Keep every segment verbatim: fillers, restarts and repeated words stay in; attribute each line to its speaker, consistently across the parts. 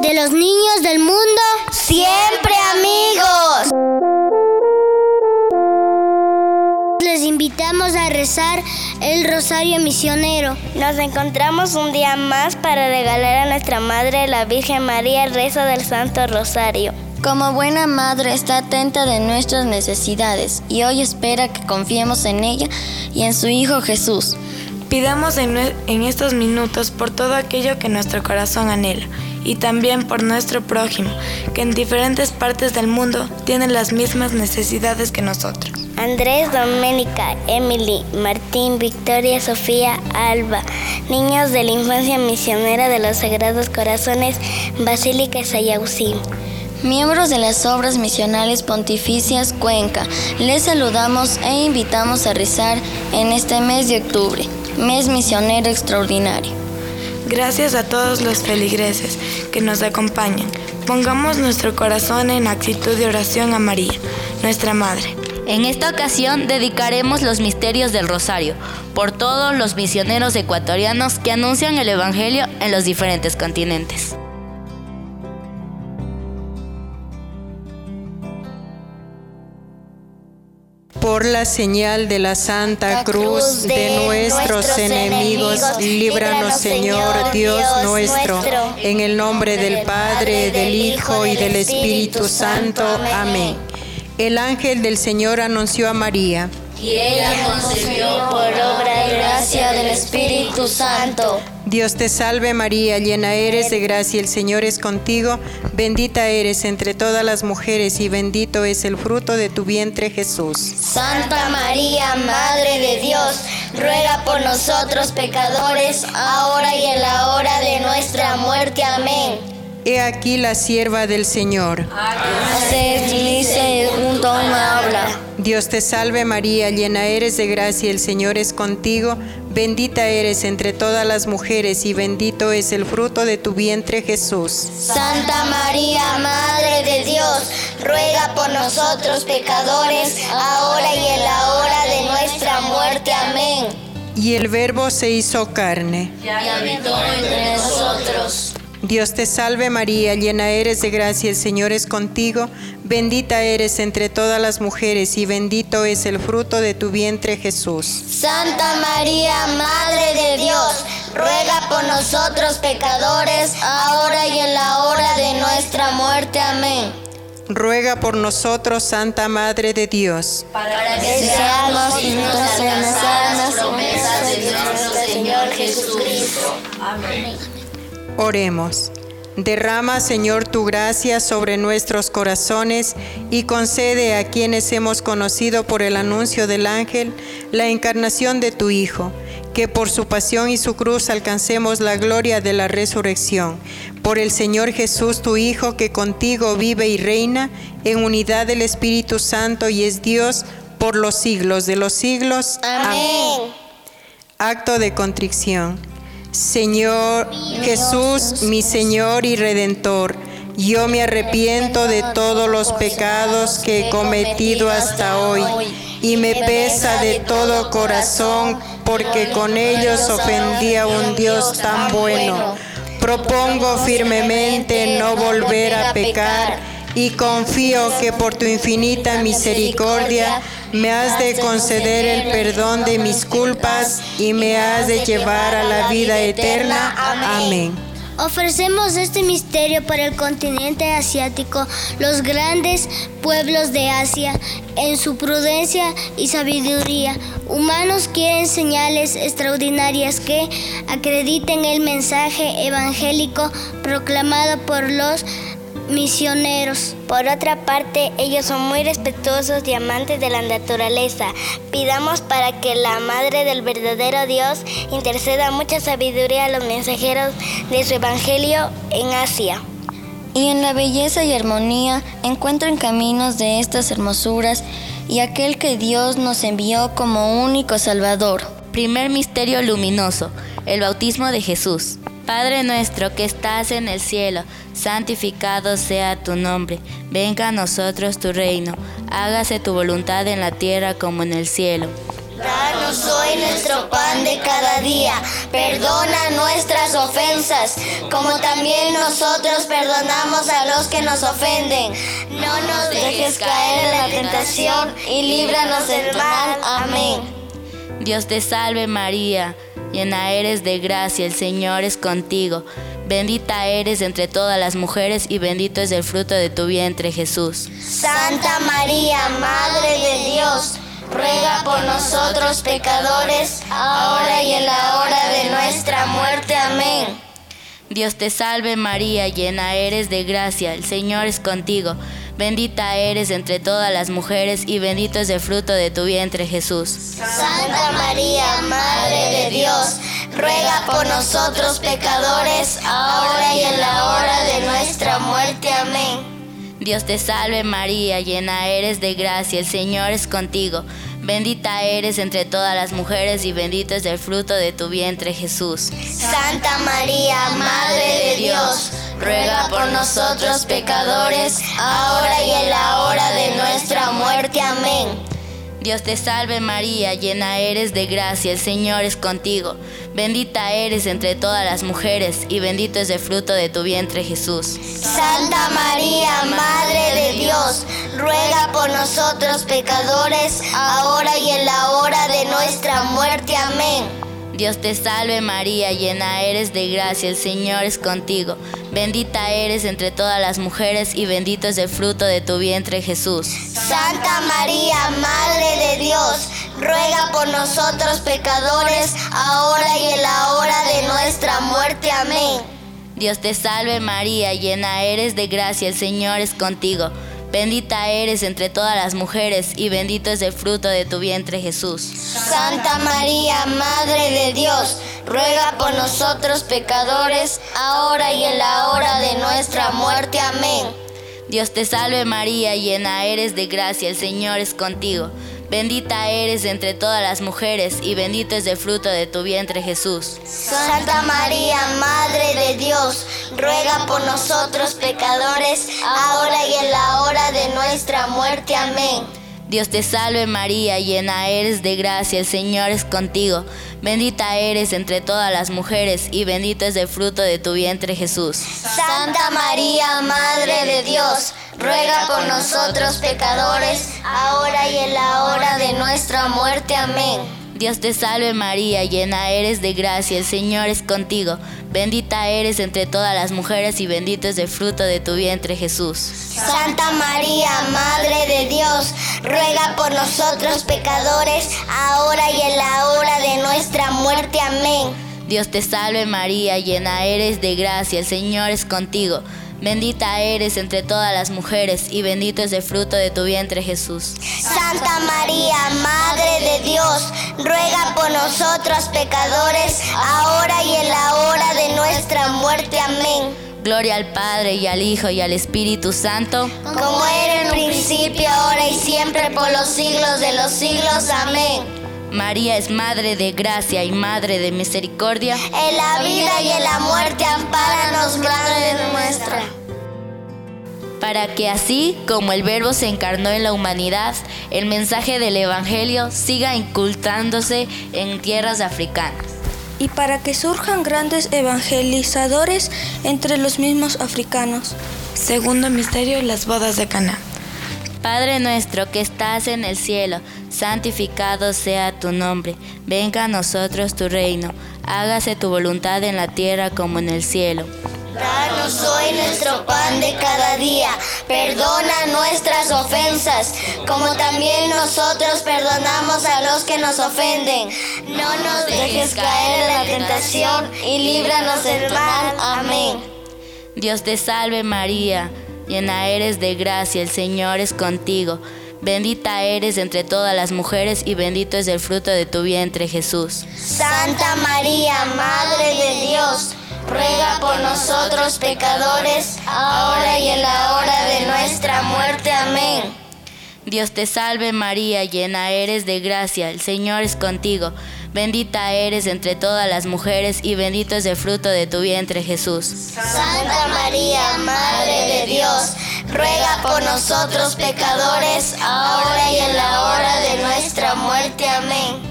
Speaker 1: de los niños del mundo,
Speaker 2: siempre amigos.
Speaker 1: Les invitamos a rezar el Rosario Misionero.
Speaker 2: Nos encontramos un día más para regalar a nuestra Madre, la Virgen María, el rezo del Santo Rosario.
Speaker 3: Como buena madre está atenta de nuestras necesidades y hoy espera que confiemos en ella y en su Hijo Jesús.
Speaker 4: Pidamos en, en estos minutos por todo aquello que nuestro corazón anhela y también por nuestro prójimo, que en diferentes partes del mundo tiene las mismas necesidades que nosotros.
Speaker 2: Andrés, Doménica, Emily, Martín, Victoria, Sofía, Alba, niños de la infancia misionera de los Sagrados Corazones, Basílica Sayausí.
Speaker 3: Miembros de las obras misionales pontificias Cuenca, les saludamos e invitamos a rezar en este mes de octubre, mes misionero extraordinario.
Speaker 4: Gracias a todos los feligreses que nos acompañan. Pongamos nuestro corazón en actitud de oración a María, nuestra Madre.
Speaker 5: En esta ocasión dedicaremos los misterios del Rosario por todos los misioneros ecuatorianos que anuncian el Evangelio en los diferentes continentes.
Speaker 6: Por la señal de la Santa Cruz de nuestros enemigos, líbranos, Señor Dios nuestro, en el nombre del Padre, del Hijo y del Espíritu Santo. Amén. El ángel del Señor anunció a María,
Speaker 2: y ella concibió por obra y gracia del Espíritu Santo.
Speaker 6: Dios te salve María, llena eres de gracia, el Señor es contigo, bendita eres entre todas las mujeres y bendito es el fruto de tu vientre Jesús.
Speaker 2: Santa María, Madre de Dios, ruega por nosotros pecadores, ahora y en la hora de nuestra muerte. Amén.
Speaker 6: He aquí la sierva del Señor.
Speaker 2: Haced dice un don habla.
Speaker 6: Dios te salve María, llena eres de gracia, el Señor es contigo, bendita eres entre todas las mujeres y bendito es el fruto de tu vientre Jesús.
Speaker 2: Santa María, Madre de Dios, ruega por nosotros pecadores, ahora y en la hora de nuestra muerte. Amén.
Speaker 6: Y el Verbo se hizo carne
Speaker 2: y habitó entre nosotros.
Speaker 6: Dios te salve María, llena eres de gracia, el Señor es contigo, bendita eres entre todas las mujeres y bendito es el fruto de tu vientre Jesús.
Speaker 2: Santa María, Madre de Dios, ruega por nosotros pecadores, ahora y en la hora de nuestra muerte. Amén.
Speaker 6: Ruega por nosotros, Santa Madre de Dios,
Speaker 2: para que seamos dignos de alcanzar las promesas de nuestro Señor Jesucristo. Amén.
Speaker 6: Oremos. Derrama, Señor, tu gracia sobre nuestros corazones y concede a quienes hemos conocido por el anuncio del ángel la encarnación de tu Hijo, que por su pasión y su cruz alcancemos la gloria de la resurrección. Por el Señor Jesús, tu Hijo, que contigo vive y reina en unidad del Espíritu Santo y es Dios por los siglos de los siglos.
Speaker 2: Amén. Amén.
Speaker 6: Acto de contrición. Señor Jesús, mi Señor y Redentor, yo me arrepiento de todos los pecados que he cometido hasta hoy y me pesa de todo corazón porque con ellos ofendí a un Dios tan bueno. Propongo firmemente no volver a pecar y confío que por tu infinita misericordia me has de conceder el perdón de mis culpas y me has de llevar a la vida eterna. Amén.
Speaker 1: Ofrecemos este misterio para el continente asiático, los grandes pueblos de Asia, en su prudencia y sabiduría. Humanos quieren señales extraordinarias que acrediten el mensaje evangélico proclamado por los misioneros.
Speaker 2: Por otra parte, ellos son muy respetuosos y amantes de la naturaleza. Pidamos para que la Madre del verdadero Dios interceda mucha sabiduría a los mensajeros de su evangelio en Asia.
Speaker 3: Y en la belleza y armonía encuentren caminos de estas hermosuras y aquel que Dios nos envió como único Salvador.
Speaker 5: Primer misterio luminoso, el bautismo de Jesús. Padre nuestro que estás en el cielo, santificado sea tu nombre. Venga a nosotros tu reino. Hágase tu voluntad en la tierra como en el cielo.
Speaker 2: Danos Danos hoy nuestro pan de cada día. Perdona nuestras ofensas, como también nosotros perdonamos a los que nos ofenden. No nos dejes caer en la tentación y líbranos del mal. Amén.
Speaker 5: Dios te salve María, llena eres de gracia, el Señor es contigo. Bendita eres entre todas las mujeres y bendito es el fruto de tu vientre, Jesús.
Speaker 2: Santa María, Madre de Dios, ruega por nosotros pecadores, ahora y en la hora de nuestra muerte. Amén.
Speaker 5: Dios te salve María, llena eres de gracia, el Señor es contigo. Bendita eres entre todas las mujeres y bendito es el fruto de tu vientre, Jesús.
Speaker 2: Santa María, Madre de Dios, ruega por nosotros pecadores, ahora y en la hora de nuestra muerte. Amén.
Speaker 5: Dios te salve María, llena eres de gracia, el Señor es contigo. Bendita eres entre todas las mujeres y bendito es el fruto de tu vientre, Jesús.
Speaker 2: Santa María, Madre de Dios, ruega por nosotros pecadores, ahora y en la hora de nuestra muerte. Amén.
Speaker 5: Dios te salve María, llena eres de gracia, el Señor es contigo. Bendita eres entre todas las mujeres y bendito es el fruto de tu vientre, Jesús.
Speaker 2: Santa María, Madre de Dios, ruega por nosotros pecadores, ahora y en la hora de nuestra muerte. Amén.
Speaker 5: Dios te salve María, llena eres de gracia, el Señor es contigo. Bendita eres entre todas las mujeres y bendito es el fruto de tu vientre, Jesús.
Speaker 2: Santa María, Madre de Dios, ruega por nosotros pecadores, ahora y en la hora de nuestra muerte. Amén.
Speaker 5: Dios te salve María, llena eres de gracia, el Señor es contigo. Bendita eres entre todas las mujeres y bendito es el fruto de tu vientre, Jesús.
Speaker 2: Santa María, Madre de Dios, ruega por nosotros pecadores, ahora y en la hora de nuestra muerte. Amén.
Speaker 5: Dios te salve María, llena eres de gracia, el Señor es contigo. Bendita eres entre todas las mujeres y bendito es el fruto de tu vientre, Jesús.
Speaker 2: Santa María, Madre de Dios, ruega por nosotros pecadores, ahora y en la hora de nuestra muerte. Amén.
Speaker 5: Dios te salve María, llena eres de gracia, el Señor es contigo. Bendita eres entre todas las mujeres y bendito es el fruto de tu vientre, Jesús.
Speaker 2: Santa María, Madre de Dios, ruega por nosotros pecadores, ahora y en la hora de nuestra muerte. Amén.
Speaker 5: Dios te salve María, llena eres de gracia, el Señor es contigo. Bendita eres entre todas las mujeres y bendito es el fruto de tu vientre, Jesús.
Speaker 2: Santa María, Madre de Dios, ruega por nosotros pecadores, ahora y en la hora de nuestra muerte. Amén.
Speaker 5: Dios te salve María, llena eres de gracia, el Señor es contigo. Bendita eres entre todas las mujeres y bendito es el fruto de tu vientre, Jesús.
Speaker 2: Santa María, Madre de Dios, ruega por nosotros pecadores, ahora y en la hora de nuestra muerte. Amén.
Speaker 5: Gloria al Padre y al Hijo y al Espíritu Santo,
Speaker 2: como era en principio, ahora y siempre, por los siglos de los siglos. Amén.
Speaker 5: María es Madre de gracia y Madre de misericordia.
Speaker 2: En la vida y en la muerte, ampáranos, Madre nuestra.
Speaker 5: Para que así como el Verbo se encarnó en la humanidad, el mensaje del Evangelio siga incultándose en tierras africanas.
Speaker 7: Y para que surjan grandes evangelizadores entre los mismos africanos.
Speaker 4: Segundo misterio, las bodas de Caná.
Speaker 5: Padre nuestro que estás en el cielo, santificado sea tu nombre. Venga a nosotros tu reino. Hágase tu voluntad en la tierra como en el cielo.
Speaker 2: Danos hoy nuestro pan de cada día. Perdona nuestras ofensas, como también nosotros perdonamos a los que nos ofenden. No nos dejes caer en la tentación y líbranos del mal. Amén.
Speaker 5: Dios te salve María, llena eres de gracia, el Señor es contigo. Bendita eres entre todas las mujeres y bendito es el fruto de tu vientre, Jesús.
Speaker 2: Santa María, Madre de Dios, ruega por nosotros pecadores, ahora y en la hora de nuestra muerte. Amén.
Speaker 5: Dios te salve María, llena eres de gracia, el Señor es contigo. Bendita eres entre todas las mujeres y bendito es el fruto de tu vientre, Jesús.
Speaker 2: Santa María, Madre de Dios, ruega por nosotros pecadores, ahora y en la hora de nuestra muerte. Amén.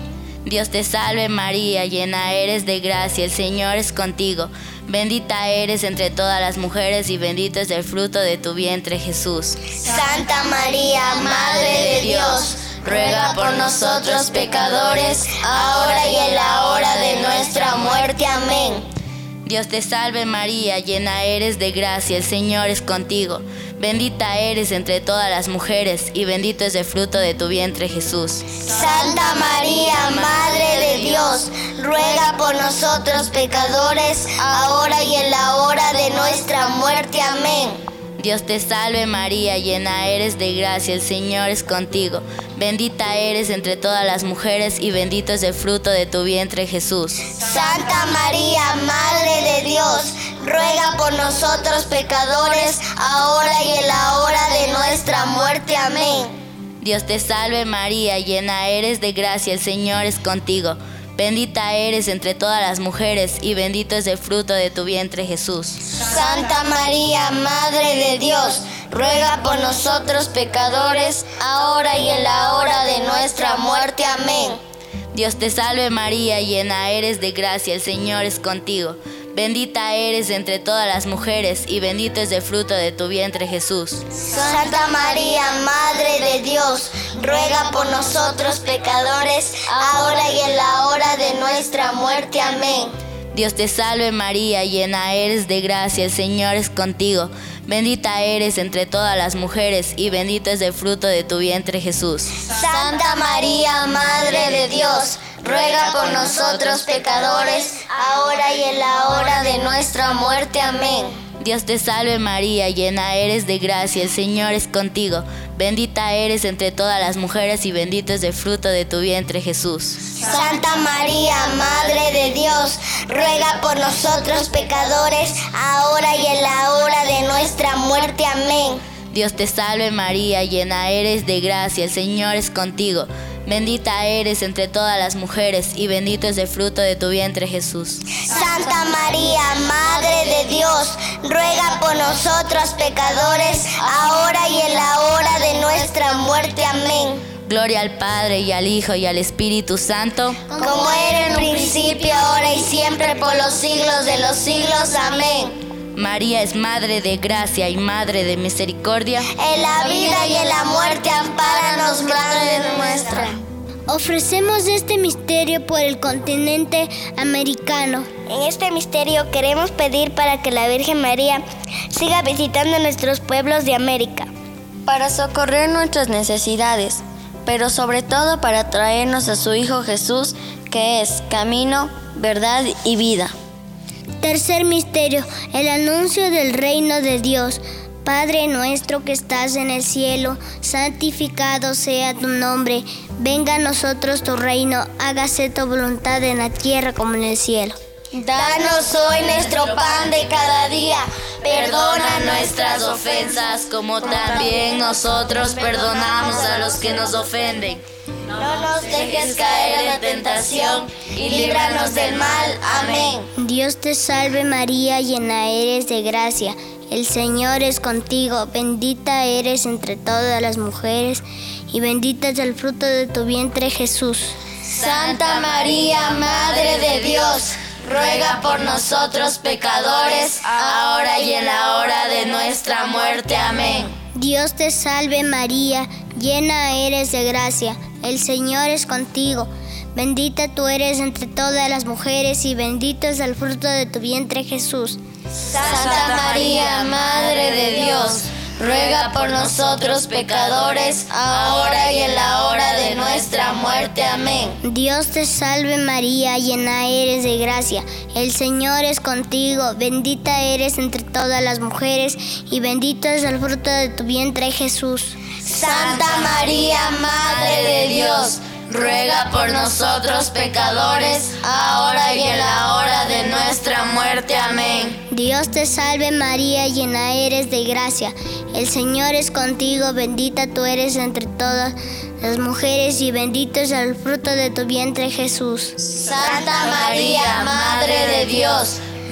Speaker 5: Dios te salve María, llena eres de gracia, el Señor es contigo. Bendita eres entre todas las mujeres y bendito es el fruto de tu vientre, Jesús.
Speaker 2: Santa María, Madre de Dios, ruega por nosotros pecadores, ahora y en la hora de nuestra muerte. Amén.
Speaker 5: Dios te salve María, llena eres de gracia, el Señor es contigo. Bendita eres entre todas las mujeres y bendito es el fruto de tu vientre, Jesús.
Speaker 2: Santa María, Madre de Dios, ruega por nosotros pecadores, ahora y en la hora de nuestra muerte. Amén.
Speaker 5: Dios te salve María, llena eres de gracia, el Señor es contigo. Bendita eres entre todas las mujeres y bendito es el fruto de tu vientre, Jesús.
Speaker 2: Santa María, Madre de Dios, ruega por nosotros pecadores, ahora y en la hora de nuestra muerte. Amén.
Speaker 5: Dios te salve María, llena eres de gracia, el Señor es contigo. Bendita eres entre todas las mujeres y bendito es el fruto de tu vientre, Jesús.
Speaker 2: Santa María, Madre de Dios, ruega por nosotros pecadores, ahora y en la hora de nuestra muerte. Amén.
Speaker 5: Dios te salve María, llena eres de gracia, el Señor es contigo. Bendita eres entre todas las mujeres y bendito es el fruto de tu vientre, Jesús.
Speaker 2: Santa María, Madre de Dios, ruega por nosotros pecadores, ahora y en la hora de nuestra muerte. Amén.
Speaker 5: Dios te salve María, llena eres de gracia, el Señor es contigo. Bendita eres entre todas las mujeres y bendito es el fruto de tu vientre, Jesús.
Speaker 2: Santa María, Madre de Dios, ruega por nosotros pecadores, ahora y en la hora de nuestra muerte. Amén.
Speaker 5: Dios te salve María, llena eres de gracia, el Señor es contigo. Bendita eres entre todas las mujeres y bendito es el fruto de tu vientre, Jesús.
Speaker 2: Santa María, Madre de Dios, ruega por nosotros pecadores, ahora y en la hora de nuestra muerte. Amén.
Speaker 5: Dios te salve María, llena eres de gracia, el Señor es contigo. Bendita eres entre todas las mujeres y bendito es el fruto de tu vientre, Jesús.
Speaker 2: Santa María, Madre de Dios, ruega por nosotros pecadores, ahora y en la hora de nuestra muerte. Amén.
Speaker 5: Gloria al Padre y al Hijo y al Espíritu Santo,
Speaker 2: como era en principio, ahora y siempre, por los siglos de los siglos. Amén.
Speaker 5: María es Madre de gracia y Madre de misericordia.
Speaker 2: En la vida y en la muerte, ampáranos, Madre nuestra.
Speaker 1: Ofrecemos este misterio por el continente americano.
Speaker 2: En este misterio queremos pedir para que la Virgen María siga visitando nuestros pueblos de América,
Speaker 3: para socorrer nuestras necesidades, pero sobre todo para traernos a su Hijo Jesús, que es camino, verdad y vida.
Speaker 1: Tercer misterio, el anuncio del reino de Dios. Padre nuestro que estás en el cielo, santificado sea tu nombre. Venga a nosotros tu reino, hágase tu voluntad en la tierra como en el cielo.
Speaker 2: Danos hoy nuestro pan de cada día. Perdona nuestras ofensas,
Speaker 5: como también nosotros perdonamos a los que nos ofenden.
Speaker 2: No nos dejes caer en la tentación y líbranos del mal. Amén.
Speaker 1: Dios te salve María, llena eres de gracia. El Señor es contigo, bendita eres entre todas las mujeres y bendito es el fruto de tu vientre, Jesús.
Speaker 2: Santa María, Madre de Dios, ruega por nosotros pecadores, ahora y en la hora de nuestra muerte. Amén.
Speaker 1: Dios te salve María, llena eres de gracia. El Señor es contigo, bendita tú eres entre todas las mujeres y bendito es el fruto de tu vientre, Jesús.
Speaker 2: Santa María, Madre de Dios, ruega por nosotros pecadores, ahora y en la hora de nuestra muerte. Amén.
Speaker 1: Dios te salve María, llena eres de gracia. El Señor es contigo, bendita eres entre todas las mujeres y bendito es el fruto de tu vientre, Jesús.
Speaker 2: Santa María, Madre de Dios, ruega por nosotros pecadores, ahora y en la hora de nuestra muerte. Amén.
Speaker 1: Dios te salve María, llena eres de gracia. El Señor es contigo, bendita tú eres entre todas las mujeres y bendito es el fruto de tu vientre, Jesús.
Speaker 2: Santa María, Madre de Dios,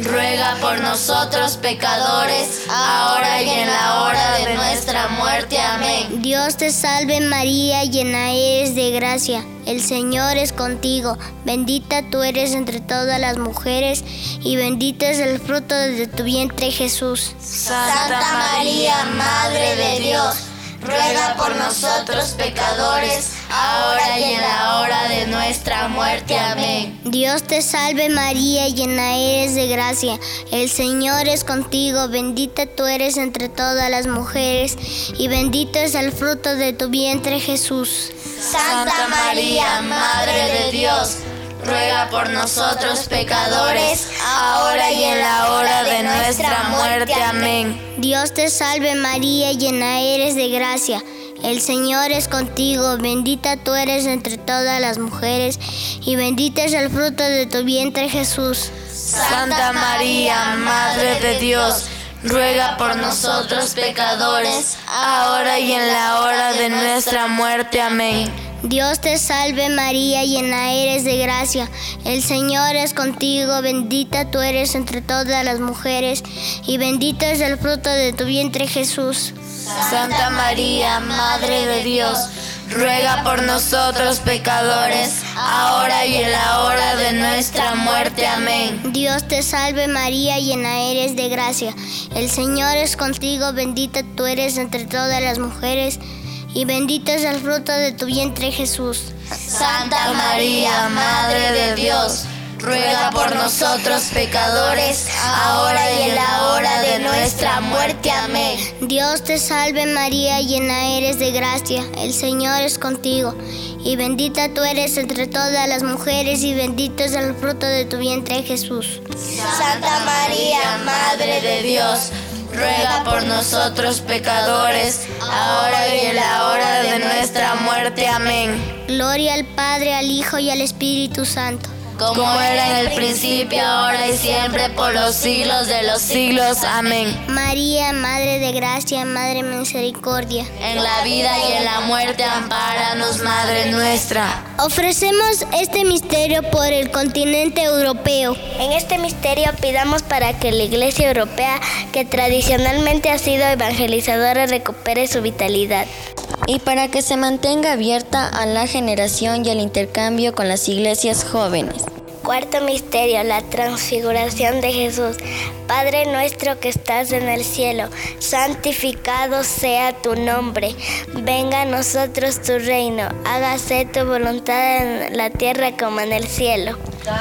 Speaker 5: ruega por nosotros pecadores, ahora y en la hora de nuestra muerte. Amén.
Speaker 1: Dios te salve María, llena eres de gracia, el Señor es contigo, bendita tú eres entre todas las mujeres, y bendito es el fruto de tu vientre Jesús.
Speaker 5: Santa María, Madre de Dios, ruega por nosotros pecadores, ahora y en la hora de nuestra muerte. Amén.
Speaker 1: Dios te salve María, llena eres de gracia, el Señor es contigo, bendita tú eres entre todas las mujeres, y bendito es el fruto de tu vientre Jesús.
Speaker 5: Santa María, Madre de Dios, ruega por nosotros pecadores, ahora y en la hora de nuestra muerte. Amén.
Speaker 1: Dios te salve María, llena eres de gracia, el Señor es contigo, bendita tú eres entre todas las mujeres, y bendito es el fruto de tu vientre Jesús.
Speaker 5: Santa María, Madre de Dios, ruega por nosotros pecadores, ahora y en la hora de nuestra muerte. Amén.
Speaker 1: Dios te salve María, llena eres de gracia, el Señor es contigo, bendita tú eres entre todas las mujeres, y bendito es el fruto de tu vientre Jesús.
Speaker 5: Santa María, Madre de Dios, ruega por nosotros pecadores, ahora y en la hora de nuestra muerte. Amén.
Speaker 1: Dios te salve María, llena eres de gracia, el Señor es contigo, bendita tú eres entre todas las mujeres, y bendito es el fruto de tu vientre Jesús.
Speaker 5: Santa María, Madre de Dios, ruega por nosotros pecadores, ahora y en la hora de nuestra muerte. Amén.
Speaker 1: Dios te salve María, llena eres de gracia, el Señor es contigo, y bendita tú eres entre todas las mujeres, y bendito es el fruto de tu vientre Jesús.
Speaker 5: Santa María, Madre de Dios, ruega por nosotros pecadores, ahora y en la hora de nuestra muerte. Amén.
Speaker 1: Gloria al Padre, al Hijo y al Espíritu Santo,
Speaker 5: como era en el principio, ahora y siempre, por los siglos de los siglos. Amén.
Speaker 1: María, Madre de gracia, Madre de misericordia,
Speaker 5: en la vida y en la muerte, ampáranos, Madre nuestra.
Speaker 1: Ofrecemos este misterio por el continente europeo.
Speaker 2: En este misterio pidamos para que la Iglesia Europea, que tradicionalmente ha sido evangelizadora, recupere su vitalidad.
Speaker 3: Y para que se mantenga abierta a la generación y al intercambio con las iglesias jóvenes.
Speaker 2: Cuarto misterio, la transfiguración de Jesús. Padre nuestro que estás en el cielo, santificado sea tu nombre. Venga a nosotros tu reino, hágase tu voluntad en la tierra como en el cielo.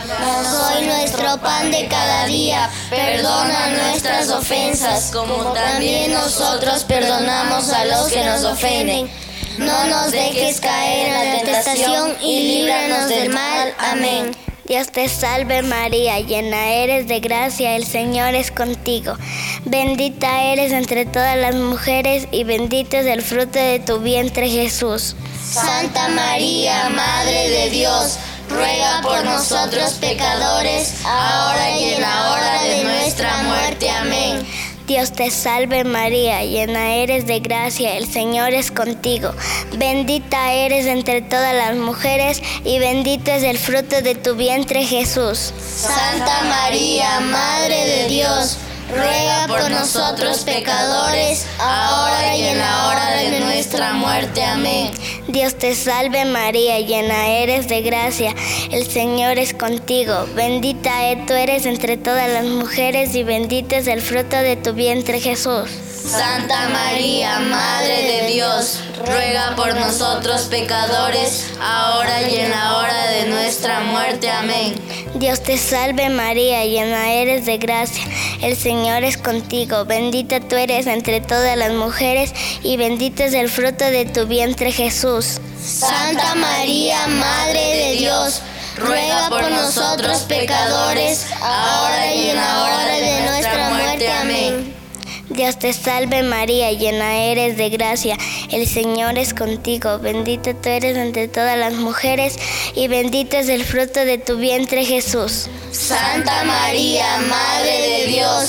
Speaker 1: Danos hoy nuestro pan de cada día, perdona nuestras ofensas, como también nosotros perdonamos a los que nos ofenden. No nos dejes caer en la tentación y líbranos del mal. Amén.
Speaker 2: Dios te salve María, llena eres de gracia, el Señor es contigo. Bendita eres entre todas las mujeres y bendito es el fruto de tu vientre Jesús.
Speaker 1: Santa María, Madre de Dios, ruega por nosotros pecadores, ahora y en la hora de nuestra muerte. Amén.
Speaker 2: Dios te salve María, llena eres de gracia, el Señor es contigo. Bendita eres entre todas las mujeres y bendito es el fruto de tu vientre Jesús.
Speaker 1: Santa María, Madre de Dios, ruega por nosotros pecadores, ahora y en la hora de nuestra muerte. Amén.
Speaker 2: Dios te salve María, llena eres de gracia, el Señor es contigo. Bendita tú eres entre todas las mujeres y bendito es el fruto de tu vientre Jesús.
Speaker 5: Santa María, Madre de Dios, ruega por nosotros pecadores, ahora y en la hora de nuestra muerte. Amén.
Speaker 2: Dios te salve María, llena eres de gracia, el Señor es contigo. Bendita tú eres entre todas las mujeres y bendito es el fruto de tu vientre Jesús.
Speaker 1: Santa María, Madre de Dios, ruega por nosotros pecadores, ahora y en la hora de nuestra muerte. Amén.
Speaker 2: Dios te salve María, llena eres de gracia, el Señor es contigo. Bendita tú eres entre todas las mujeres y bendito es el fruto de tu vientre Jesús.
Speaker 1: Santa María, Madre de Dios,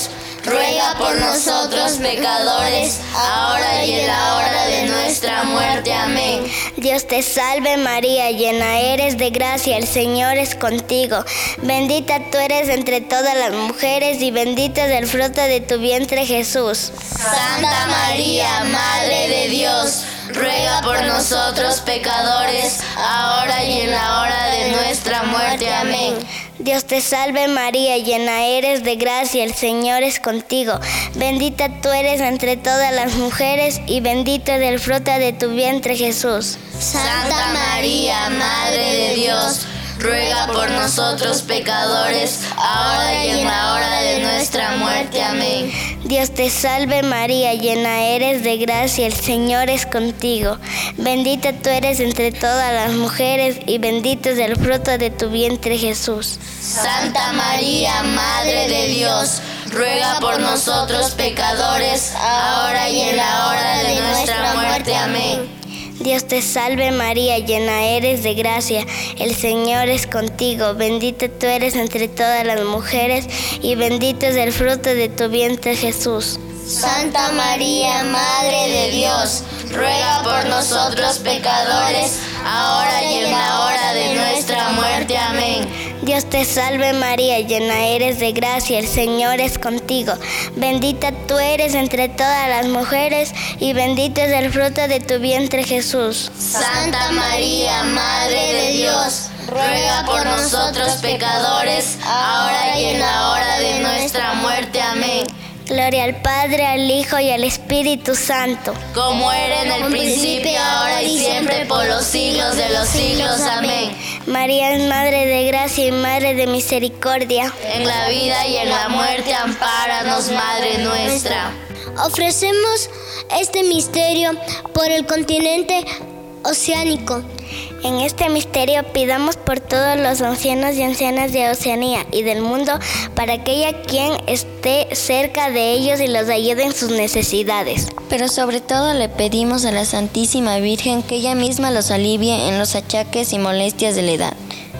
Speaker 5: ruega por nosotros pecadores, ahora y en la hora de nuestra muerte. Amén.
Speaker 2: Dios te salve María, llena eres de gracia, el Señor es contigo. Bendita tú eres entre todas las mujeres y bendito es el fruto de tu vientre Jesús.
Speaker 5: Santa María, Madre de Dios, ruega por nosotros pecadores, ahora y en la hora de nuestra muerte. Amén.
Speaker 2: Dios te salve María, llena eres de gracia, el Señor es contigo. Bendita tú eres entre todas las mujeres y bendito es el fruto de tu vientre Jesús.
Speaker 5: Santa María, Madre de Dios, ruega por nosotros pecadores, ahora y en la hora de nuestra muerte. Amén.
Speaker 2: Dios te salve María, llena eres de gracia, el Señor es contigo. Bendita tú eres entre todas las mujeres y bendito es el fruto de tu vientre Jesús.
Speaker 5: Santa María, Madre de Dios, ruega por nosotros pecadores, ahora y en la hora de nuestra muerte. Amén.
Speaker 2: Dios te salve María, llena eres de gracia, el Señor es contigo. Bendita tú eres entre todas las mujeres y bendito es el fruto de tu vientre Jesús.
Speaker 5: Santa María, Madre de Dios, ruega por nosotros pecadores, ahora y en la hora de nuestra muerte. Amén.
Speaker 2: Dios te salve María, llena eres de gracia, el Señor es contigo. Bendita tú eres entre todas las mujeres y bendito es el fruto de tu vientre Jesús.
Speaker 5: Santa María, Madre de Dios, ruega por nosotros pecadores, ahora y en la hora de nuestra muerte. Amén.
Speaker 2: Gloria al Padre, al Hijo y al Espíritu Santo.
Speaker 5: Como era en el principio, ahora y siempre, por los siglos de los siglos. Amén.
Speaker 2: María es Madre de Gracia y Madre de Misericordia.
Speaker 5: En la vida y en la muerte, ampáranos, Madre nuestra.
Speaker 1: Ofrecemos este misterio por el continente oceánico.
Speaker 2: En este misterio pidamos por todos los ancianos y ancianas de Oceanía y del mundo, para que haya quien esté cerca de ellos y los ayude en sus necesidades.
Speaker 3: Pero sobre todo le pedimos a la Santísima Virgen que ella misma los alivie en los achaques y molestias de la edad,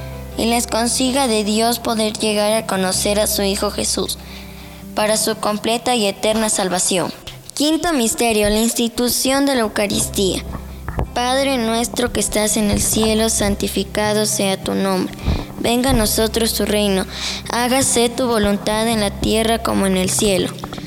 Speaker 3: y les consiga de Dios poder llegar a conocer a su Hijo Jesús, para su completa y eterna salvación. Quinto misterio, la institución de la Eucaristía. Padre nuestro que estás en el cielo, santificado sea tu nombre. Venga a nosotros tu reino. Hágase tu voluntad en la tierra como en el cielo.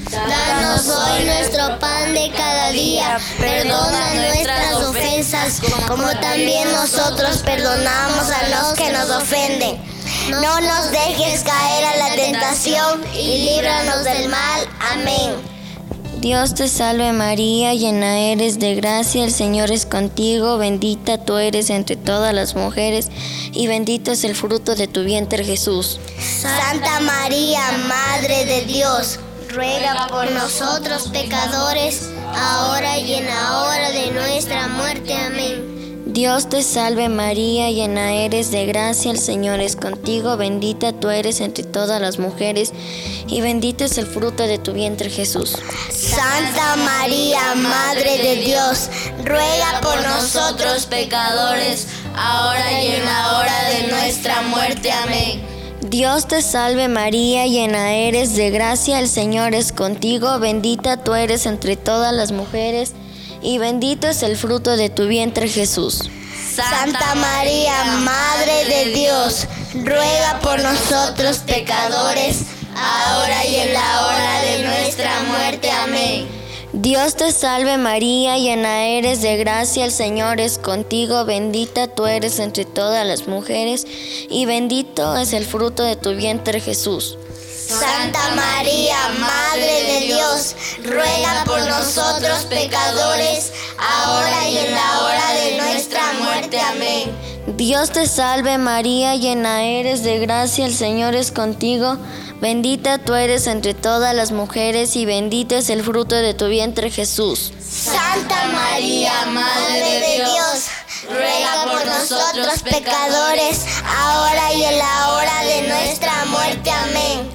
Speaker 1: Danos hoy nuestro pan de cada día. Perdona nuestras ofensas, como también nosotros perdonamos a los que nos ofenden. No nos dejes caer a la tentación y líbranos del mal. Amén.
Speaker 3: Dios te salve María, llena eres de gracia, el Señor es contigo, bendita tú eres entre todas las mujeres y bendito es el fruto de tu vientre Jesús.
Speaker 1: Santa María, Madre de Dios, ruega por nosotros pecadores, ahora y en la hora de nuestra muerte. Amén.
Speaker 3: Dios te salve María, llena eres de gracia, el Señor es contigo, bendita tú eres entre todas las mujeres y bendito es el fruto de tu vientre Jesús.
Speaker 1: Santa María, Madre de Dios, ruega por nosotros
Speaker 5: pecadores, ahora y en la hora de nuestra muerte. Amén.
Speaker 3: Dios te salve María, llena eres de gracia, el Señor es contigo, bendita tú eres entre todas las mujeres y bendito es el fruto de tu vientre Jesús.
Speaker 1: Santa María, Madre de Dios, ruega por nosotros pecadores, ahora y en la hora de nuestra muerte. Amén.
Speaker 3: Dios te salve María, llena eres de gracia, el Señor es contigo, bendita tú eres entre todas las mujeres y bendito es el fruto de tu vientre Jesús.
Speaker 1: Santa María, Madre de Dios, ruega por nosotros pecadores, ahora y en la hora de nuestra muerte. Amén.
Speaker 3: Dios te salve María, llena eres de gracia, el Señor es contigo, bendita tú eres entre todas las mujeres y bendito es el fruto de tu vientre Jesús.
Speaker 1: Santa María, Madre de Dios, ruega por nosotros pecadores, ahora y en la hora de nuestra muerte. Amén.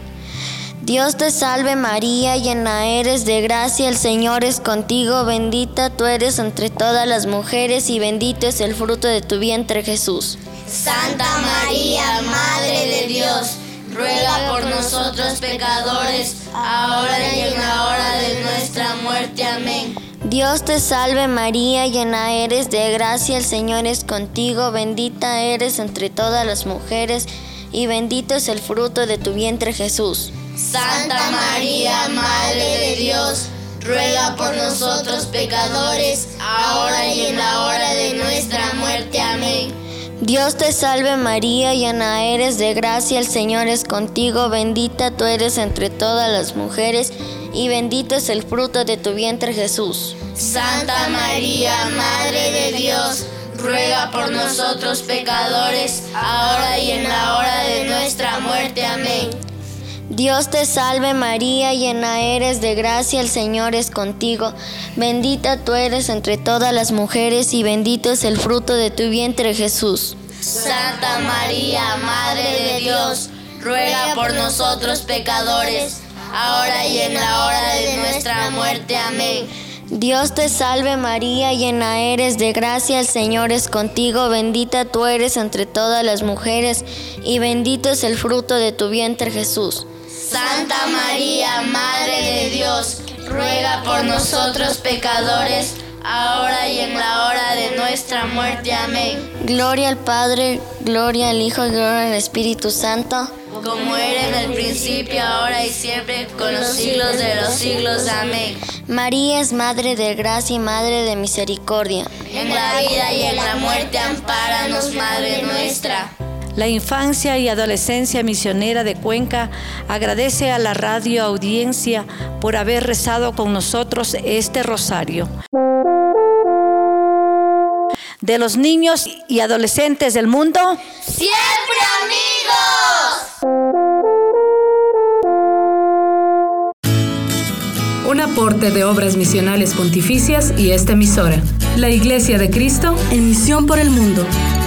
Speaker 3: Dios te salve María, llena eres de gracia, el Señor es contigo, bendita tú eres entre todas las mujeres y bendito es el fruto de tu vientre Jesús.
Speaker 1: Santa María, Madre de Dios,
Speaker 5: ruega por nosotros pecadores, ahora y en la hora de nuestra muerte. Amén.
Speaker 3: Dios te salve María, llena eres de gracia, el Señor es contigo, bendita eres entre todas las mujeres, y bendito es el fruto de tu vientre Jesús.
Speaker 5: Santa María, Madre de Dios, ruega por nosotros pecadores, ahora y en la hora de nuestra muerte. Amén.
Speaker 3: Dios te salve María, llena eres de gracia, el Señor es contigo, bendita tú eres entre todas las mujeres, y bendito es el fruto de tu vientre Jesús.
Speaker 5: Santa María, Madre de Dios, ruega por nosotros pecadores, ahora y en la hora de nuestra muerte. Amén.
Speaker 3: Dios te salve María, llena eres de gracia, el Señor es contigo, bendita tú eres entre todas las mujeres y bendito es el fruto de tu vientre Jesús.
Speaker 5: Santa María, Madre de Dios, ruega por nosotros pecadores, ahora y en la hora de nuestra muerte. Amén.
Speaker 3: Dios te salve María, llena eres de gracia, el Señor es contigo, bendita tú eres entre todas las mujeres y bendito es el fruto de tu vientre Jesús.
Speaker 5: Santa María, Madre de Dios, ruega por nosotros pecadores, ahora y en la hora de nuestra muerte. Amén.
Speaker 3: Gloria al Padre, gloria al Hijo y gloria al Espíritu Santo,
Speaker 5: como era en el principio, ahora y siempre, con los siglos de los siglos. Amén.
Speaker 3: María es Madre de gracia y Madre de misericordia.
Speaker 5: En la vida y en la muerte, ampáranos, Madre nuestra.
Speaker 8: La infancia y adolescencia misionera de Cuenca agradece a la radio audiencia por haber rezado con nosotros este rosario. De los niños y adolescentes del mundo,
Speaker 5: ¡siempre amigos!
Speaker 9: Un aporte de Obras Misionales Pontificias y esta emisora. La Iglesia de Cristo en misión por el mundo.